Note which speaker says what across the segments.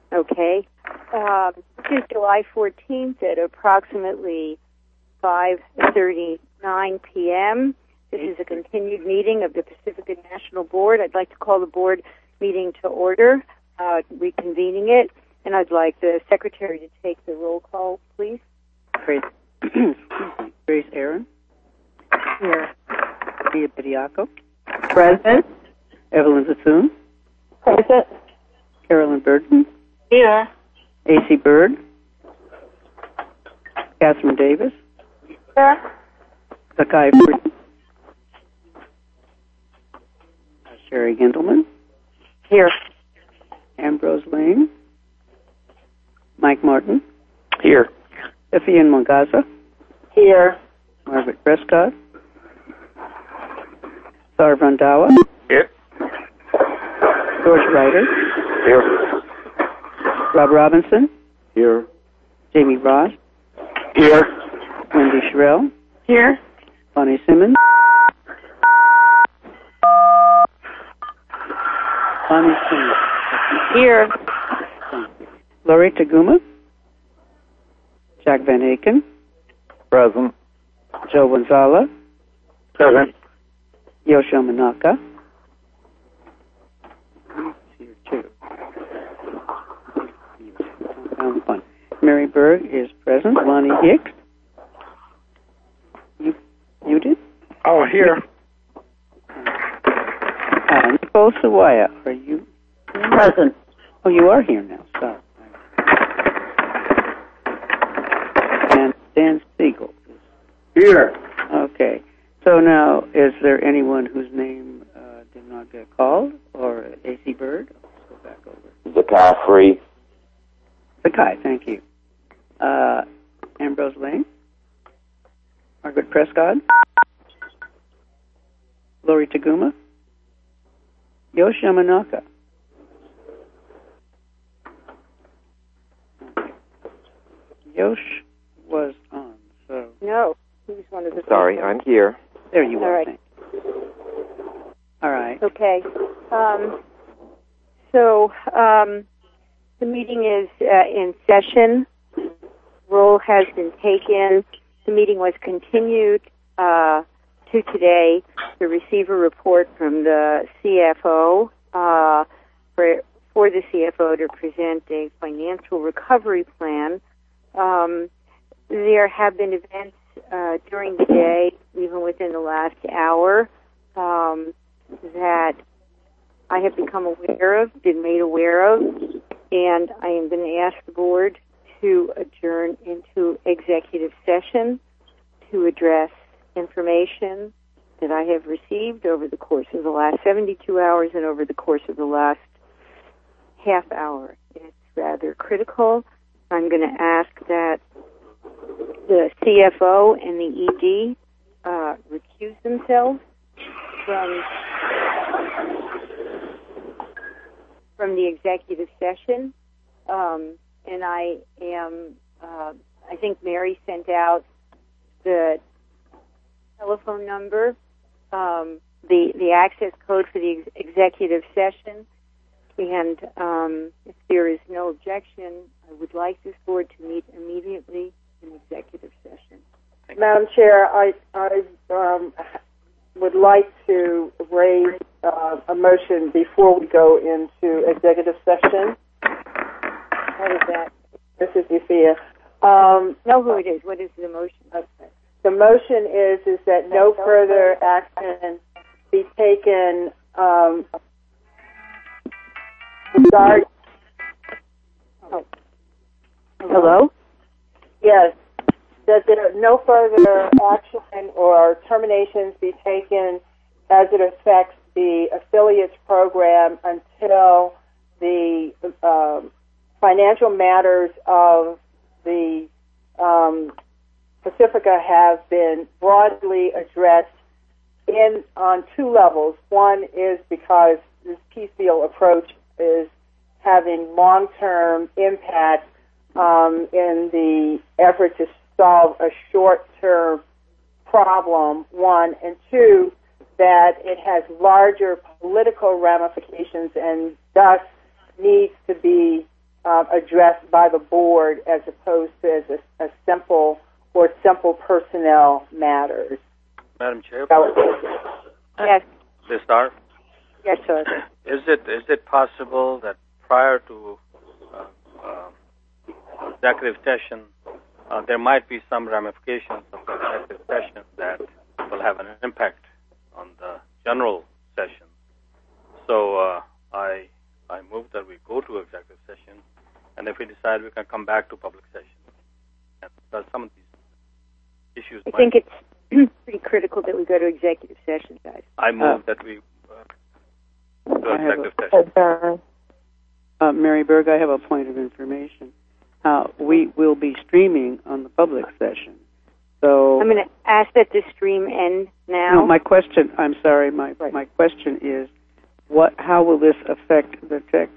Speaker 1: Okay. This is July 14th at approximately 5:39 p.m. This is a continued meeting of the Pacifica National Board. I'd like to call the board meeting to order, reconvening it, and I'd like the secretary to take the roll call, please.
Speaker 2: Grace Aaron.
Speaker 1: Here.
Speaker 2: Mia Pediaco.
Speaker 3: Present.
Speaker 2: Evelyn Zassoon.
Speaker 3: Present.
Speaker 2: Carolyn Burton.
Speaker 3: Here.
Speaker 2: A.C. Bird. Catherine Davis.
Speaker 3: Here.
Speaker 2: Zakai Freeman. Sherry Gendelman.
Speaker 3: Here.
Speaker 2: Ambrose Lane. Mike Martin.
Speaker 4: Here.
Speaker 2: Efian Mongaza.
Speaker 3: Here.
Speaker 2: Margaret Prescott. Sar Vandawa.
Speaker 4: Here.
Speaker 2: George Ryder.
Speaker 4: Here.
Speaker 2: Rob Robinson.
Speaker 4: Here.
Speaker 2: Jamie Ross.
Speaker 4: Here.
Speaker 2: Wendy Sherrill.
Speaker 3: Here.
Speaker 2: Bonnie Simmons. Bonnie Simmons.
Speaker 3: Here.
Speaker 2: Lori Taguma. Jack Van Aken.
Speaker 4: Present.
Speaker 2: Joe Gonzala.
Speaker 4: Present.
Speaker 2: Yoshio Manaka. Here too. Found one. Mary Berg is present. Lonnie Hicks. You did?
Speaker 4: Oh, here.
Speaker 2: Nicole Sawaya, are you
Speaker 3: Present.
Speaker 2: Oh, you are here now. Sorry. And Dan Siegel.
Speaker 4: Here.
Speaker 2: Okay. So now, is there anyone whose name did not get called? Or A.C. Bird? Let's go back over.
Speaker 4: Zakai Free.
Speaker 2: Zakai, thank you. Ambrose Lane. Margaret Prescott. Lori Taguma. Yosh Yamanaka. Yosh was on, so...
Speaker 1: No, he was one of the...
Speaker 4: Sorry, I'm here.
Speaker 2: There you are.
Speaker 1: All right.
Speaker 2: Thank you. All right.
Speaker 1: Okay. The meeting is in session. Roll has been taken. The meeting was continued to today to receive a report from the CFO for the CFO to present a financial recovery plan. There have been events during the day, even within the last hour, that I have become aware of, been made aware of, and I am going to ask the board to adjourn into executive session to address information that I have received over the course of the last 72 hours and over the course of the last half hour. It's rather critical. I'm going to ask that the CFO and the ED recuse themselves from the executive session. And I think Mary sent out the telephone number, the access code for the executive session. And if there is no objection, I would like this board to meet immediately in executive session.
Speaker 3: Madam Chair, I would like to raise a motion before we go into executive session.
Speaker 1: What is that?
Speaker 3: This is Eufia.
Speaker 1: Know who it is. What is the motion?
Speaker 3: Okay. The motion is that no further action be taken regarding...
Speaker 1: Hello?
Speaker 3: Yes. That there no further action or terminations be taken as it affects the affiliates program until the financial matters of the Pacifica have been broadly addressed on two levels. One is because this piecemeal approach is having long-term impact in the effort to solve a short-term problem, one, and two, that it has larger political ramifications and thus needs to be addressed by the board as opposed to as a simple personnel matters.
Speaker 5: Madam Chair?
Speaker 1: Yes.
Speaker 5: This star?
Speaker 1: Yes, sir.
Speaker 5: Is it possible that prior to executive session, there might be some ramifications of the executive session that will have an impact on the general session? So I move that we go to executive session, and if we decide, we can come back to public session. And because some of these issues
Speaker 1: I think it's pretty critical that we go to executive session, guys.
Speaker 5: I move that we go to executive session.
Speaker 2: Mary Berg, I have a point of information. We will be streaming on the public session. So
Speaker 1: I'm going to ask that the stream end now.
Speaker 2: No, my question, I'm sorry, my question is, how will this affect the tech,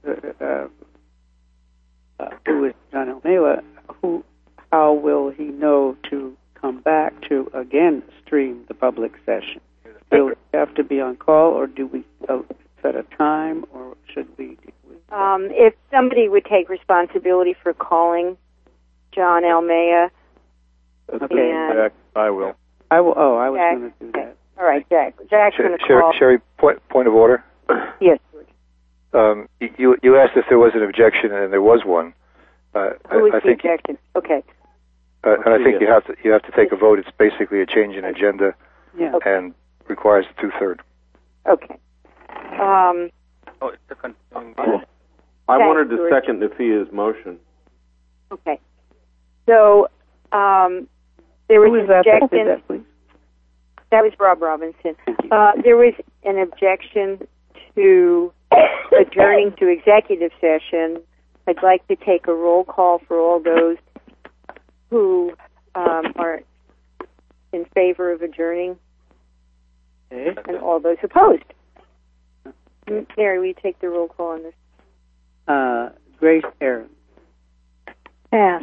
Speaker 2: who is John Almela, how will he know to come back to, again, stream the public session? Will he have to be on call, or do we set a time, or should we?
Speaker 1: If somebody would take responsibility for calling John Almea.
Speaker 2: Okay.
Speaker 4: Jack, I will.
Speaker 2: I will. Oh, I was going to do that.
Speaker 1: All right, Jack. Jack's going to call.
Speaker 6: Sherry, point of order.
Speaker 1: Yes.
Speaker 6: You asked if there was an objection, and there was one.
Speaker 1: Who is the objection? Okay.
Speaker 6: And I think you have to take a vote. It's basically a change in agenda, and requires a 2/3.
Speaker 1: Okay.
Speaker 5: It's a continuing.
Speaker 4: I wanted to second the FIA's motion.
Speaker 1: Okay. So there was an objection.
Speaker 2: That, please?
Speaker 1: That was Rob Robinson. There was an objection to adjourning to executive session. I'd like to take a roll call for all those who are in favor of adjourning and all those opposed. Mary, will you take the roll call on this?
Speaker 2: Grace Aaron.
Speaker 1: Pass.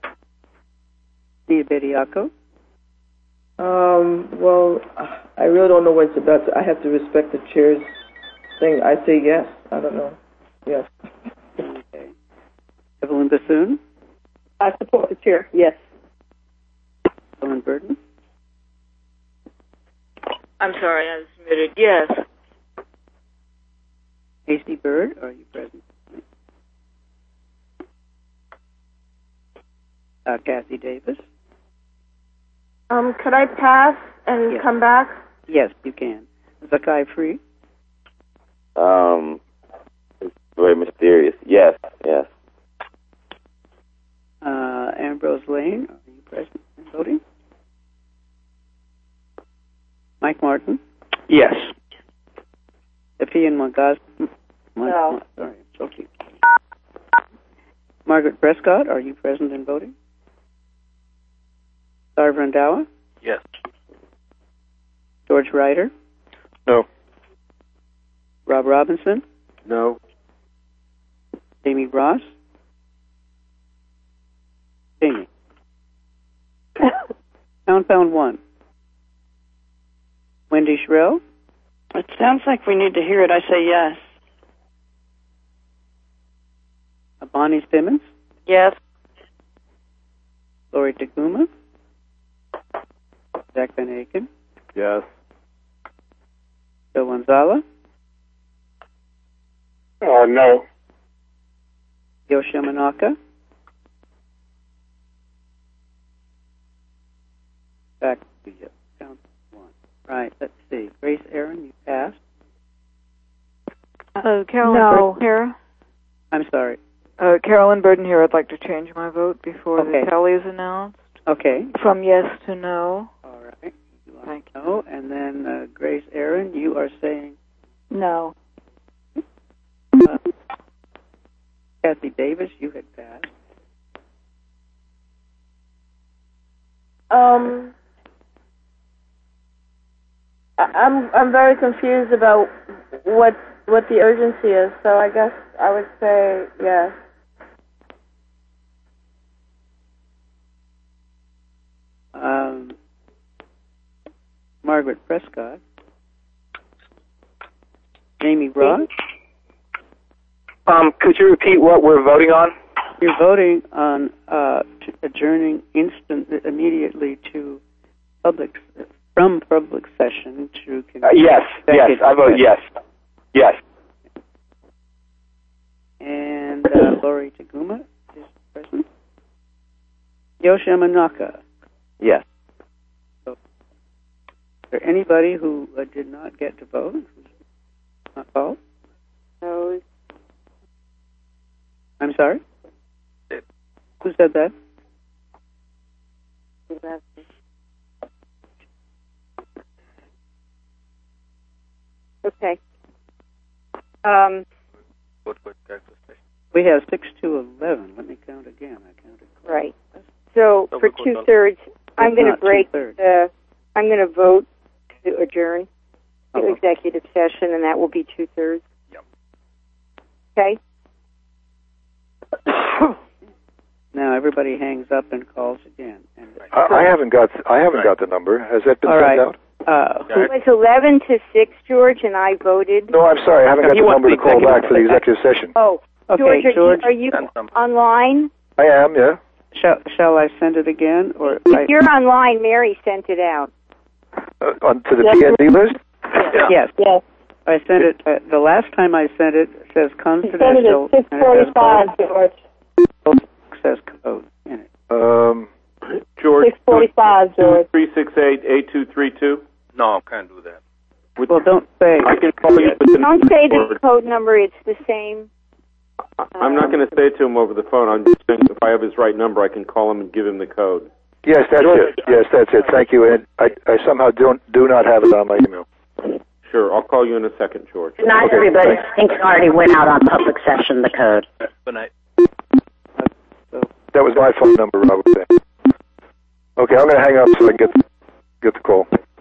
Speaker 2: Nia Bediaco.
Speaker 7: Well, I really don't know what it's about. I have to respect the chair's thing. I say yes. I don't know. Yes.
Speaker 2: Okay. Evelyn Bassoon.
Speaker 3: I support the chair. Yes.
Speaker 2: Ellen Burton.
Speaker 8: I'm sorry, I was muted. Yes.
Speaker 2: AC Bird, are you present? Kathy Davis.
Speaker 9: Could I pass and come back?
Speaker 2: Yes, you can. Zakai Free.
Speaker 4: It's very mysterious. Yes.
Speaker 2: Ambrose Lane, are you present and voting? Mike Martin.
Speaker 4: Yes.
Speaker 2: Epian Montgaz.
Speaker 3: No.
Speaker 2: Sorry, I'm so cute. Margaret Prescott, are you present and voting? Sarv Randhawa.
Speaker 5: Yes.
Speaker 2: George Ryder.
Speaker 6: No.
Speaker 2: Rob Robinson.
Speaker 4: No.
Speaker 2: Amy Ross. Amy. Compound 1. Wendy Shrell.
Speaker 8: It sounds like we need to hear it. I say yes.
Speaker 2: Bonnie Simmons.
Speaker 8: Yes.
Speaker 2: Lori Taguma. Jack Van Aken.
Speaker 4: Yes.
Speaker 2: Bill Wanzala.
Speaker 4: No.
Speaker 2: Yoshi Yamanaka. Back to you. Count 1. Right, let's see. Grace Aaron, you passed.
Speaker 8: Carolyn Burton here.
Speaker 2: I'm sorry.
Speaker 8: Carolyn Burton here. I'd like to change my vote before the tally is announced.
Speaker 2: Okay.
Speaker 8: From yes to no.
Speaker 2: All right. Thank you. No, and then Grace Aaron, you are saying
Speaker 1: No.
Speaker 2: Kathy Davis, you had passed.
Speaker 9: I'm very confused about what the urgency is. So I guess I would say yes.
Speaker 2: Margaret Prescott. Jamie Ross.
Speaker 4: Could you repeat what we're voting on?
Speaker 2: You're voting on adjourning immediately to from public session to.
Speaker 4: Yes, I vote yes. Yes.
Speaker 2: And Lori Taguma is present. Yoshi Amanaka.
Speaker 4: Yes.
Speaker 2: So, is there anybody who did not get to vote? Who's not called?
Speaker 1: No.
Speaker 2: I'm sorry? Who said that?
Speaker 1: Okay.
Speaker 2: We have 6 to 11. Let me count again. I counted.
Speaker 1: Right. So for 2/3, I'm going to break. I'm going to vote to adjourn the executive session, and that will be 2/3.
Speaker 5: Yep.
Speaker 1: Okay.
Speaker 2: Now everybody hangs up and calls again. And
Speaker 6: I haven't got the number. Has that been sent out?
Speaker 1: It was 11 to 6, George, and I voted.
Speaker 6: No, I'm sorry. I haven't got the number to call back for the executive session.
Speaker 1: Oh,
Speaker 2: okay,
Speaker 1: George, are you online?
Speaker 6: I am, yeah.
Speaker 2: Shall I send it again? Or
Speaker 1: if you're online, Mary sent it out.
Speaker 6: To the PND list?
Speaker 2: Yes. I sent it. The last time I sent it says confidential.
Speaker 9: You sent it at 6:45, George.
Speaker 2: Says code in it.
Speaker 4: George.
Speaker 9: 6:45, George.
Speaker 4: 368-8232.
Speaker 5: No, can't do that.
Speaker 2: Well, don't say.
Speaker 4: I can call you.
Speaker 1: Don't say the code number. It's the same.
Speaker 4: I'm not going to say it to him over the phone. I'm just saying if I have his right number, I can call him and give him the code.
Speaker 6: Yes, that's it. Yes, that's it. Thank you. And I somehow do not have it on my email.
Speaker 4: Sure, I'll call you in a second, George.
Speaker 10: Good night, everybody. I think it already went out on public session, the code.
Speaker 5: Good night.
Speaker 6: That was my phone number, I would say. Okay, I'm going to hang up so I can get the call.